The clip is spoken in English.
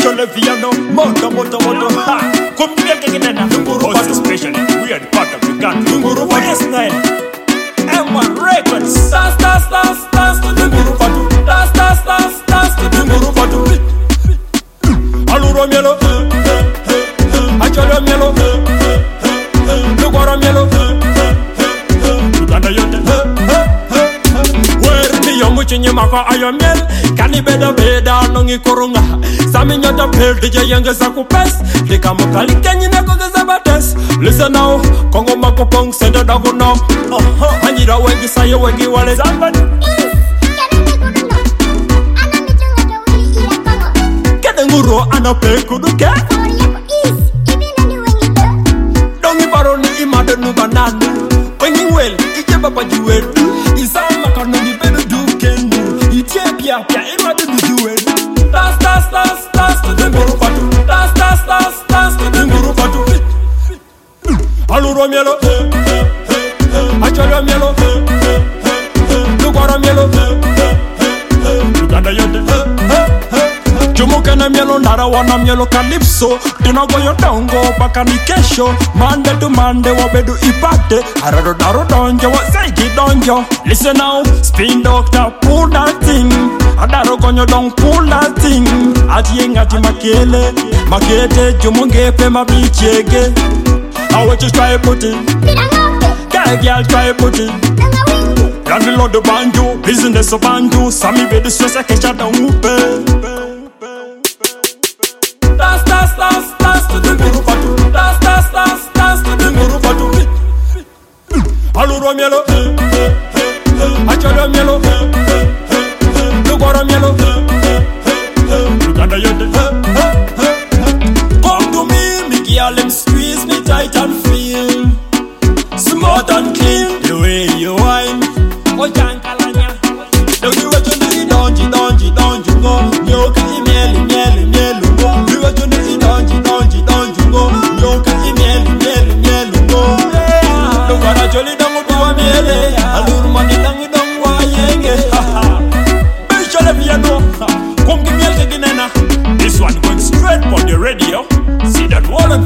le piano, moto, ha. Come here, Kegana, most especially, we are the part of the country. Yes, Nile, M1 Records. Dance to the Gurupatu. Dance to the Gurupatu. Aluro mielo, Acholo mielo, Lugoro mielo, Uganda yote. Where me young chinye maka ayomel, kani beda nongi korunga. Sami nyota pel DJ yenge sakupes, lika mokali kenyi na kogeza bates. Listen now, Kongo makopong senda dago now. Hanyira wengi sayo wengi wale zambani. Nguro anape kuduke Dongi baroni imade nubananu Onyi wel, ije baba juwe Isama kano ni bedo dukenu Itie pia imade nujuwe Dance to the Gurupatu. Dance to the Gurupatu. Aluro mielo Acholo mielo Lugoro mielo Uganda yote Jumukana mielo nara wana mielo calypso Tinago yotongo baka ni kesho Monday to Monday wabedu ipate Arado daro donjo wa seiji donjo Listen now, spin doctor pull that thing Adaro gonyo don pull that thing Ati ngati makele Makete jumungepe mabichege I want you try put it Guy girl try put it Landlord the banjo Business of banjo Sami be the stress I catch out the whoop Dance to the Gurupatu. Dance to the Gurupatu. Aluro mielo, Acholo mielo, Lugoro mielo, Uganda yote. Come to me, Mickey Allen, squeeze me tight and feel smooth and clean. The way you whine, oh jankalanya. The way you do don't you go. Nyoka mieli go. You do don't you go. Nyoka mieli go. Lugara joli dangu duwa miele. Aluru mani dangu dangu wa yenge. Bishole piano. Come give me a ginena. This one going straight for the radio. See that one